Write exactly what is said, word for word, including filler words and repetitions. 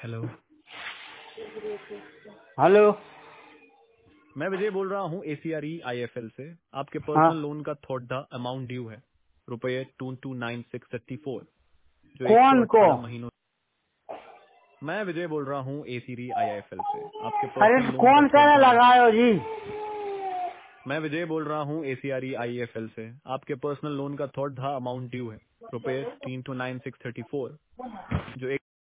Hello. Hello. मैं विजय बोल रहा हूँ एसीआरई आईएफएल से। आपके हाँ, पर्सनल लोन का थर्ड द अमाउंट ड्यू है रुपये two two nine six thirty four, जो एक सौ कौन को? अट्ठारह महीनों। मैं विजय बोल रहा हूँ एसीआरई आईएफएल से। आपके अरे पर्सनल तो लोन का कौन थर्ड सा द। लगायो जी? मैं विजय बोल रहा हूँ एसीआरई आईएफएल से। आपके पर्सनल लोन का थर्ड द अमाउंट ड्यू है रुपये तीन two nine six thirty four, जो एक